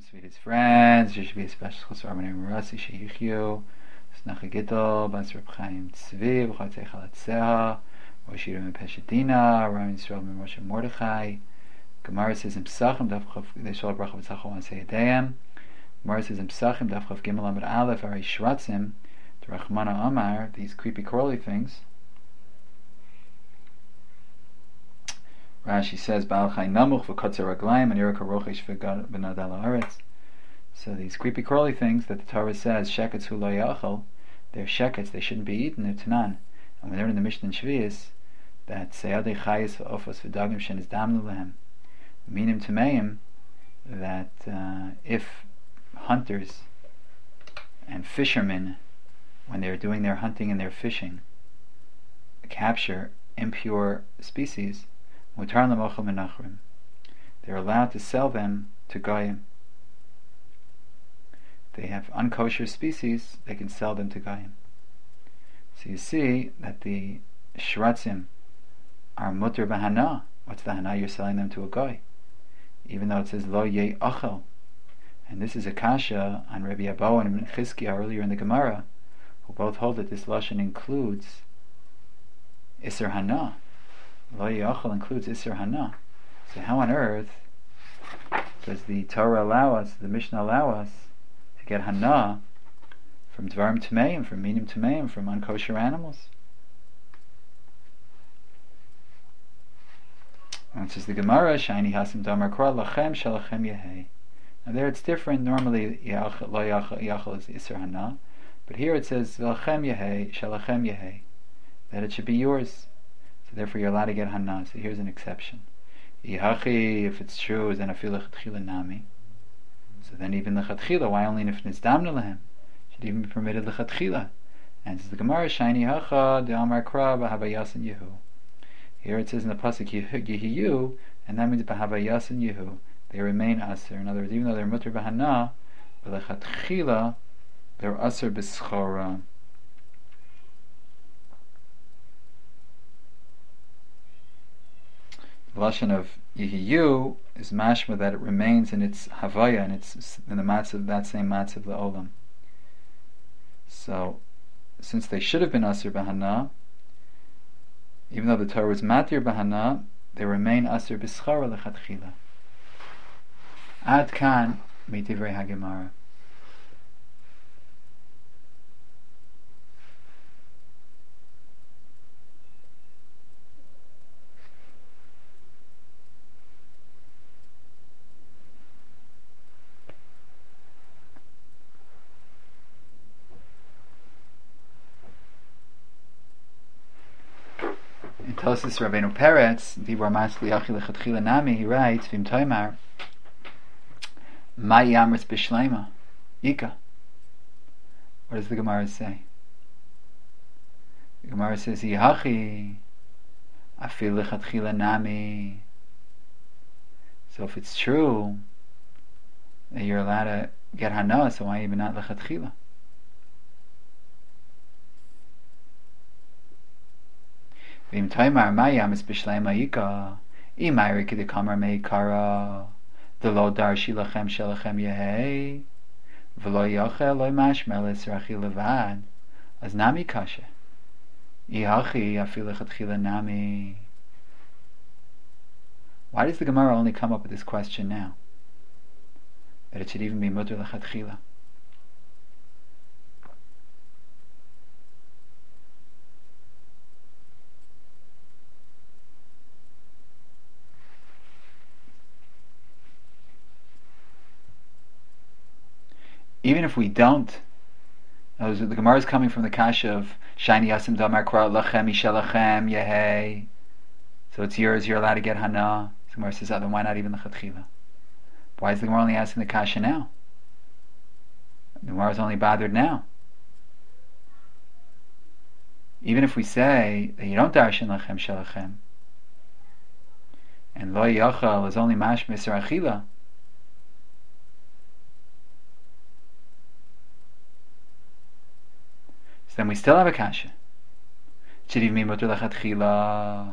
wants to meet his friends. There should be a special chasar b'nei Marasi sheyichyu. Snacha Gittel, Bas Reb Chaim Tzvi, B'chatzei Chalatzeha, Rosh Yireh Mepeshedina, Ram Yisrael Moshe Mordechai. Gemara says in Pesachim, Daf Chav, they shall bracha v'tzachol on Seyedeyim. Gemara says in Pesachim, Daf Chav Gimel Amud Aleph, Ari Shratzim, the Rachmana Amar, these creepy crawly things. Rashi says, Baal Chai Namuch v'kotzer raglayim and Yerika Rochesh v'nadal haaretz. So these creepy crawly things that the Torah says, sheketz hu lo yachal, they're sheketz, they shouldn't be eaten, they're tanan. And we learn in the Mishnah in Shvius that seyadei chayis v'ofos v'dagim shen is damnu lehem. Minim tameim, that if hunters and fishermen, when they're doing their hunting and their fishing, capture impure species, mutar l'mochel menachrim, they're allowed to sell them to goyim. They have unkosher species, they can sell them to goyim. So you see that the shratzim are mutter b'hana. What's the hana? You're selling them to a goy, even though it says lo yei achel. And this is a kasha on Rabbi Abba and Ibn Chizkiah earlier in the Gemara, who both hold that this lashon includes iser hana. Lo yei achel includes iser hana. So how on earth does the Torah allow us, the Mishnah allow us, to get hana from dvarim tmeim, from minim tmeim, from unkosher animals? And it says the Gemara, Shiny Hasim Damar Kra Lachem Shalachem Yehei. Now there it's different. Normally Lo Yachal is Isser Hana, but here it says Lachem Yehei Shalachem Yehei, that it should be yours. So therefore you're allowed to get Hana. So here's an exception. Yihachi, if it's true, then Afil Lechatchila Nami. So then even Lechatchila, why only if Nizdamna Lehem? Should even be permitted Lechatchila. And it says the Gemara, Shiny Hacha Damar Kra B'Havayasin Yehu. Here it says in the pasuk Yehiyu, and that means B'Havayas and Yehu. They remain aser. In other words, even though they're mutter b'hana, b'lechatchila, they're aser b'schora. The lashon of Yehiyu is mashma that it remains in its havaya, and it's in the matzav, that same matzav le'olam. So, since they should have been aser b'hana, even though the Torah was matir b'hana, they remain aser b'schara lechatchila. Ad kan midivrei hagemara. In Tosis Rabbeinu Peretz, Dibur Masli Achi Lechatchila Nami, he writes, Vim Toimar, Mai Yamris Bishleima, Ika. What does the Gemara say? The Gemara says, Yihachi, Afil Lechatchila Nami. So if it's true that you're allowed to get Hana, so why even not Lechatchila? Vim Taimar Mayam is Bishleima Ika. Imayri Kidikamar Meikara. The lo darshi lachem shelachem yehei. V'lo yachel lo mashmel esrachi levad. As nami kasha. Ihachi afil lechatchila nami. Why does the Gemara only come up with this question now? That it should even be mutter lechatchila. Even if we don't, the Gemara is coming from the kasha of Shiny Yasim Damar Kra Lachem Ishalachem Yehei. So it's yours, you're allowed to get Hana. The Gemara says, then why not even the Chatchila? Why is the Gemara only asking the kasha now? The Gemara is only bothered now. Even if we say that you don't darshan Lachem Shalachem, and Lo Yachal is only Mash Misr Achila, so then we still have a kasha. Should even be mutter lechatchila.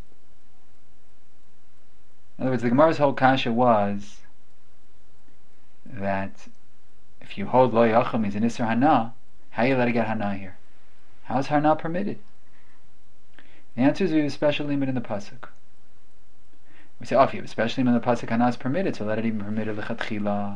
In other words, the Gemara's whole kasha was that if you hold lo yachal means an isser hana, how you let it get hana here? How is hana permitted? The answer is we have a special limit in the pasuk. We say, if you have a special limit in the pasuk, hana is permitted, so let it even permitted lechatchila.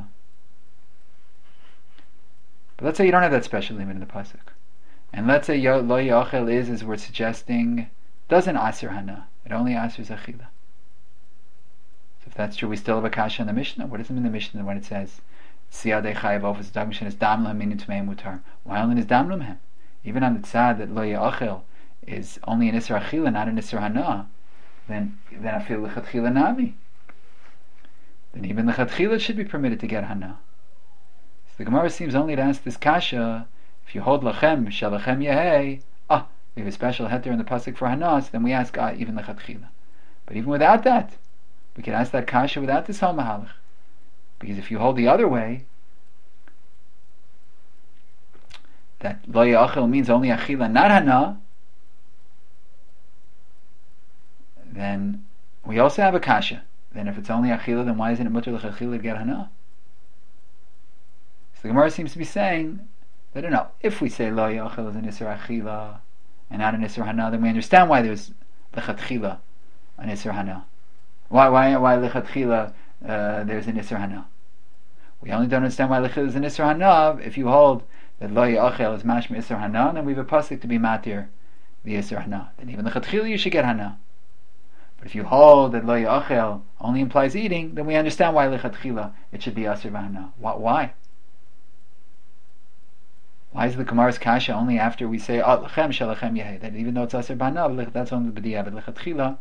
But let's say you don't have that special limit in the pasuk, and let's say lo yachal is, as we're suggesting, doesn't aser hana; it only asers achila. So if that's true, we still have a kasha in the Mishnah. What does it mean in the Mishnah when it says siyadei chayav ofis dagmishin is damlam minu tmei mutar? Why only is damlam him? Even on the tzad that lo yachal is only an isra achila, not an isra hana, then I feel lechatchila nami. Then even lechatchila should be permitted to get hana. So the Gemara seems only to ask this kasha: if you hold lachem shalachem yehei, we have a special heter in the pasuk for hana, so then we ask even lechatchila. But even without that, we can ask that kasha without this whole mahalach, because if you hold the other way, that lo yachil means only achila, not hana, then we also have a kasha. Then if it's only achila, then why isn't it mutter l'chachila to get hana? So the Gemara seems to be saying that no, if we say lo yachil is an isra achila and not an isra hana, then we understand why there's l'chatchila an isra hana. Why l'chatchila there's an isra hana? We only don't understand why l'chatchila is an isra hana if you hold that lo yachil is mashma isra hana, then we have a pasuk to be matir the isra hana. Then even l'chatchila you should get hana. But if you hold that lo yachel only implies eating, then we understand why lechatchila it should be aser v'hana. Why? Why is the Gemara's kasha only after we say lachem shalachem yehei? That even though it's aser v'hana, that's only b'diavad lechatchila.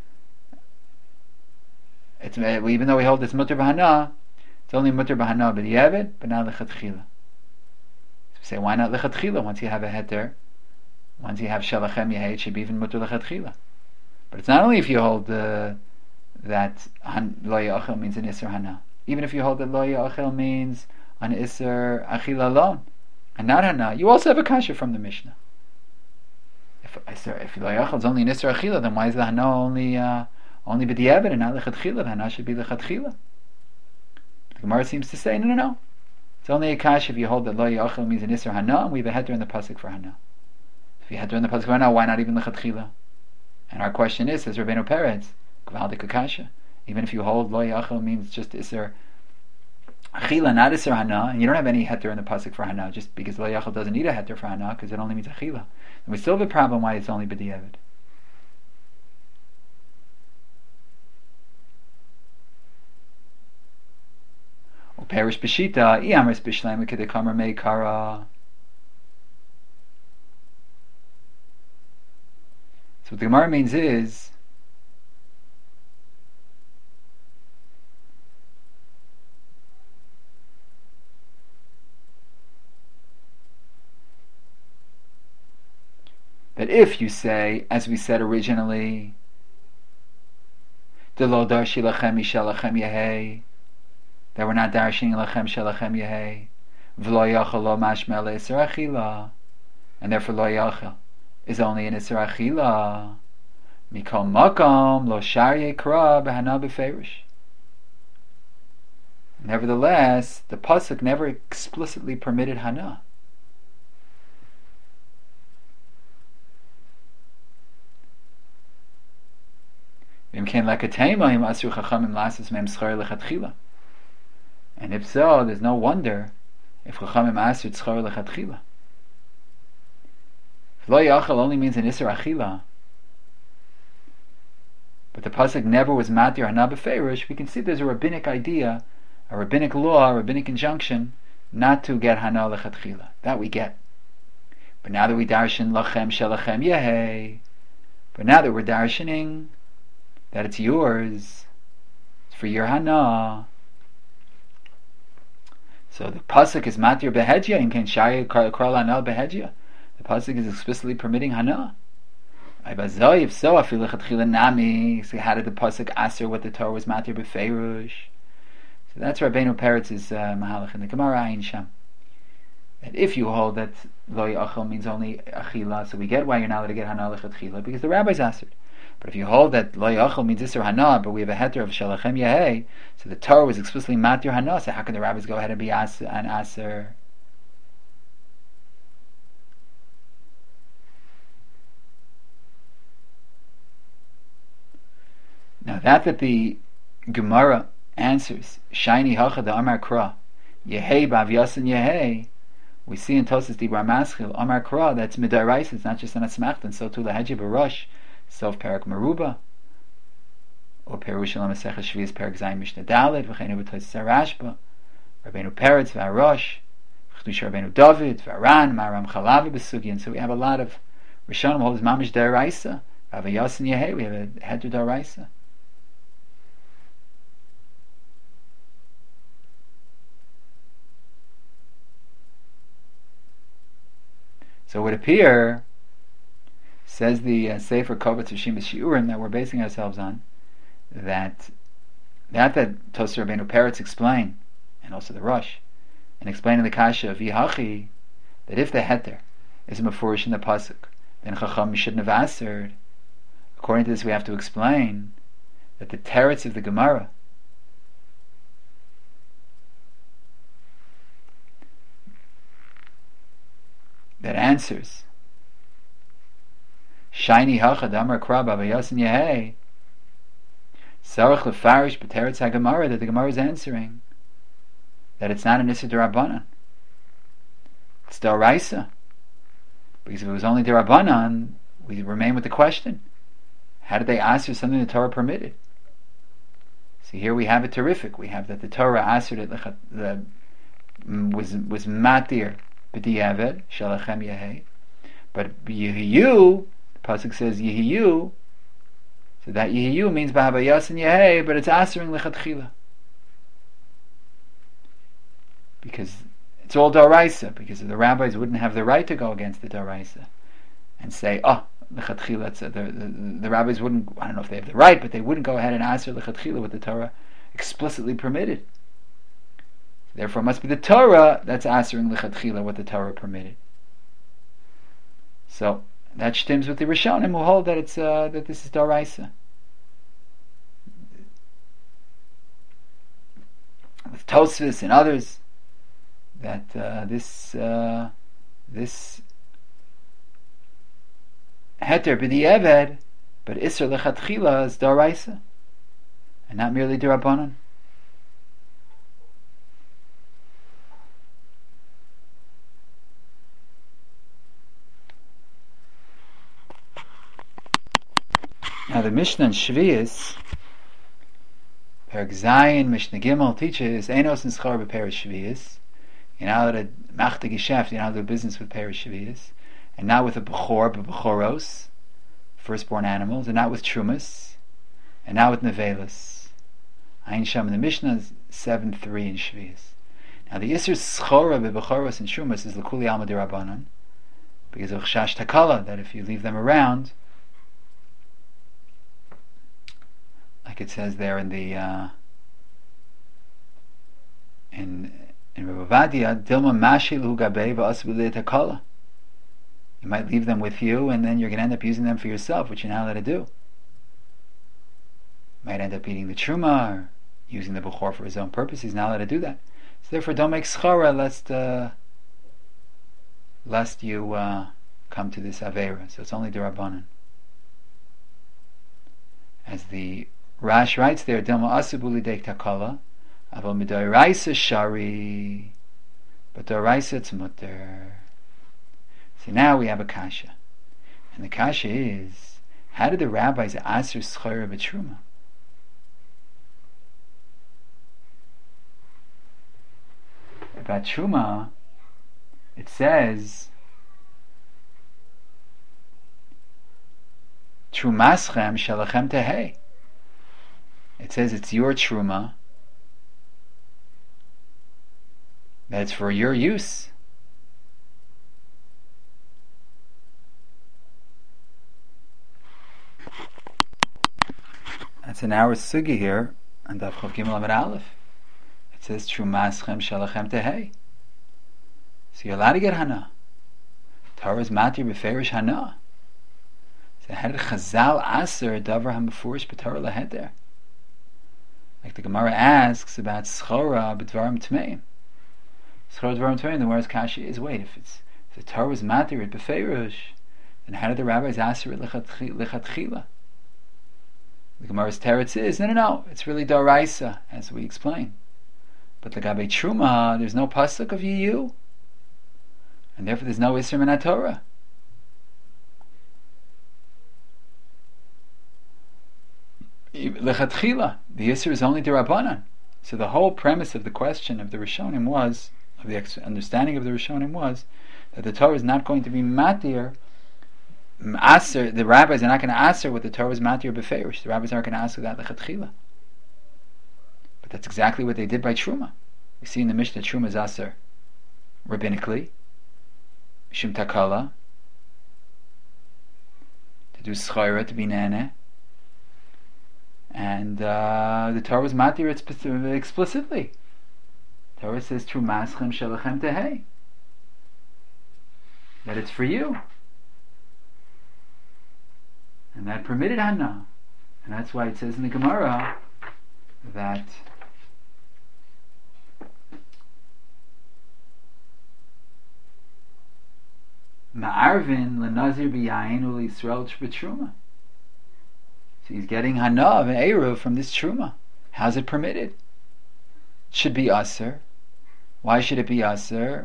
Even though we hold this mutter v'hana, it's only mutter v'hana b'diavad, but not lechatchila. So we say, why not lechatchila? Once you have a heter, once you have shalachem yehei, it should be even mutter lechatchila. But it's not only if you hold that lo yachel means an isser hana. Even if you hold that lo yachel means an isser achila alone, and not hana, you also have a kasha from the Mishnah. If lo yachel is only an isser achila, then why is the hana only b'diavad and not lechatchila? The hana should be lechatchila. The Gemara seems to say no. It's only a kasha if you hold that lo yachel means an isser hana, and we have a heter in the pasuk for hana. If you heter in the pasuk for hana, why not even lechatchila? And our question is, says Rabbeinu Peretz, Gvaldik Kasha, even if you hold lo yachel means just iser achila, not iser hana, and you don't have any heter in the pasuk for hana, just because lo yachel doesn't need a heter for hana, because it only means achila, and we still have a problem why it's only b'diavad. Perish b'shita, i'amris b'shleim k'dekamar meikara. So what the Gemara means is that if you say, as we said originally, de lo darshi lachem mishalachem yehei, that we're not darshing lachem shalachem yehei, v'lo yachal lo mashmel eser achila, and therefore lo yachal is only an isra achila. Mikol makom lo shar yekra b'hana b'ferish. Nevertheless, the pasuk never explicitly permitted hana. And if so, there's no wonder if chachamim asur tzchar lechatchila. Lo yachal only means an isra achila, but the pasuk never was matir hana b'ferish. We can see there's a rabbinic idea, a rabbinic law, a rabbinic injunction not to get hana lechatchila. That we get. But now that we darshan lachem shalachem yehei, but now that we're darshaning that it's yours, it's for your hana. So the pasuk is matir behedya in ken shaya kral hana behedya. The pasuk is explicitly permitting hana. If so, I feel lechatchila nami. So how did the pasuk aser what the Torah was matir b'feirush? So that's Rabbeinu Peretz's mahalach in the Gemara Ayin Sham. That if you hold that lo yachal means only achila, so we get why you're not allowed to get hana lechatchila, because the rabbis asked. But if you hold that lo yachal means Isser Hana, but we have a heter of Shalachem Yehei, so the Torah was explicitly Matir Hana, so how can the rabbis go ahead and be an Aser? Now that the Gemara answers, Shiny Hacha da Amar Kra, Yehei Bav Yasin Yehei, we see in Tosas Dibra Maschil, Amar Kra, that's Midaraisa, it's not just an Asmacht, and so too Lahaji Barush, Self Parak Maruba, or Perushal Masechah Shvius Parak Zayin Mishnah Dalet, V'cheinu B'tois Sarashba, Rabbeinu Peretz, V'arosh, V'chdush Rabbeinu David, V'aran, Maram Chalavi B'sugi, and so we have a lot of Rishonim holds Mamish Daraisa, Bav Yasin Yehei, we have a Heter Daraisa. So it would appear, says the Sefer Kovetz Rishim Shiurim that we're basing ourselves on, that Tosar Rabbeinu Peretz explain, and also the Rosh, and explaining the Kasha of Yihachi, that if the Heter is a Mefurish in the Pasuk, then Chacham shouldn't have answered. According to this, we have to explain that the Teretz of the Gemara that answers Shiny Hacha Damar Krab Avayasin Yehei Sarach Lefarish B'Teretz HaGemara, that the Gemara is answering that it's not an Issa D'Rabbanan, it's D'Oraisa, because if it was only D'Rabbanan, we remain with the question, how did they answer something the Torah permitted? See, here we have it terrific. We have that the Torah answered it was matir b'diavad shalachem yehei, but Yehiyu, the pasuk says Yehiyu, so that Yehiyu means b'habayas and yehei, but it's answering lechatchila, because it's all daraisa, because the rabbis wouldn't have the right to go against the daraisa and say, lechatchila, the rabbis wouldn't, I don't know if they have the right, but they wouldn't go ahead and answer lechatchila what the Torah explicitly permitted. Therefore, it must be the Torah that's answering lechatchila what the Torah permitted. So that stems with the Rishonim who hold that it's that this is daraisa. With Tosfos and others, that this heter b'di'eved, but isser lechatchila is daraisa, and not merely d'Rabbanan. Now the Mishnah in Shvius, Perek Zayin, Mishnah Gimel teaches Einos and Schar b'Peresh Shvius. You're not allowed to mach the geschäft, you're not allowed to do business with Peresh Shvius, and not with a Bechor, but Bechoros, firstborn animals, and not with Trumas, and not with Nevelas. Ayin Sham in the Mishnah is 7:3 in Shvius. Now the Isser Schora b'Bechoros and Trumas is L'kuli Alma D'Rabbanan, because of Chash Takala, that if you leave them around, like it says there in the in Ravadia, Dilma Mashilu Gabe v'Asbili Takala. You might leave them with you, and then you're going to end up using them for yourself, which you're not allowed to do. You might end up eating the truma or using the bechor for his own purpose. He's not allowed to do that. So therefore, don't make schara lest you come to this avera. So it's only d'Rabbanan. As the Rash writes there, Dilma Asibuli Deik Takala, Aval Midoraisa Shari, but Doraisa it's mutter. So now we have a kasha, and the kasha is, how did the rabbis answer schara b'truma? About truma, it says Trumaschem shalachem tehei. It says it's your truma, that it's for your use. That's an hour sugi here on Daf Chav Gimel Amud Aleph. It says Trumaschem shalachem tehei. So you're allowed to get hana. Torah is matir b'ferish hana. So So how did Chazal aser davar hamefurish b'Torah leheder? Like the Gemara asks about schora b'dvarim tmeim. Schora b'dvarim tmeim. The Gemara's kasha is, wait, if the Torah was matir it b'feirush, then how did the rabbis aser it lechatchila? The Gemara's teretz is, no, it's really daraisa, as we explain. But the Gabe Truma, there's no pasuk of Yiyu, and therefore there's no Isser Min Torah. Lechatchila, the Isser is only Derabanan. So the whole premise of the question of the Rishonim was, of the understanding of the Rishonim was, that the Torah is not going to be matir. Aser, the rabbis are not going to aser what the Torah is matir beferish. The rabbis aren't going to aser that lechatchila. But that's exactly what they did by Truma. We see in the Mishnah Truma is aser rabbinically, shum takala, to do schayra, to be nene, and the Torah was matir it explicitly. The Torah says trumaschem shelachem tehei, that it's for you. And that permitted Hannah. And that's why it says in the Gemara that Ma'arvin lenazir b'yayin u'lisrael b'truma. So he's getting Hannah of an Eruv from this truma. How's it permitted? It should be aser. Why should it be aser?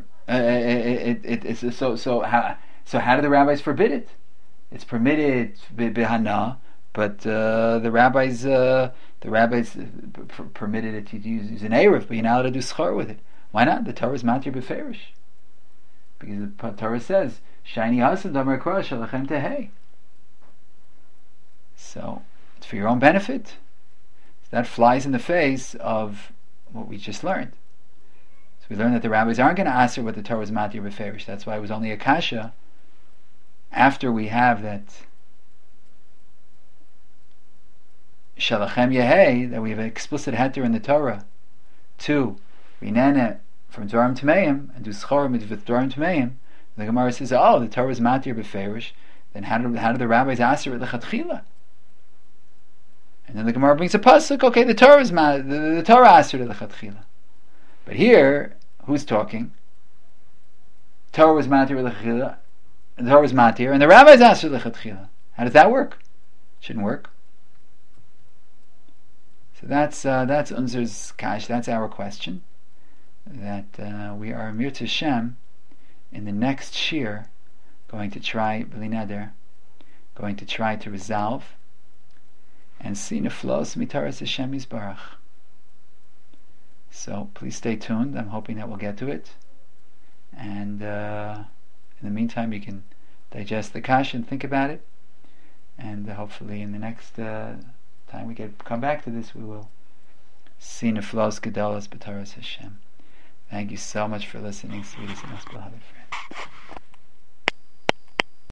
So how do the rabbis forbid it? It's permitted b'hana, but the rabbis permitted it to use an eruv, but you're not allowed to do schar with it. Why not? The Torah is matir beferish, because the Torah says shiny hasan damar kora shalachem tehei. So it's for your own benefit. So that flies in the face of what we just learned. So we learned that the rabbis aren't going to answer what the Torah is matir beferish. That's why it was only a kasha. After we have that Shalachem Yehei, that we have an explicit heter in the Torah, to Rinene from Dvarim Tmeim and do Schorim with Dvarim Tmeim, the Gemara says, oh, the Torah is matir beferish, then how do the rabbis answer it lechatchila? And then the Gemara brings a pasuk, okay, the Torah is the Torah answered it lechatchila. But here, who's talking? Torah was matir lechatchila. The Torah is matir, and the rabbis answer lechatchila. How does that work? Shouldn't work. So that's Unzer's kash. That's our question. That we are Mir Hashem in the next shir going to try b'li neder, going to try to resolve and see neflos mitaras Hashem Yisbarach. So please stay tuned. I'm hoping that we'll get to it, and in the meantime, you can digest the kash and think about it, and hopefully in the next time we come back to this, we will see neflos gedalos b'taras Hashem. Thank you so much for listening, sweetest and most beloved friend.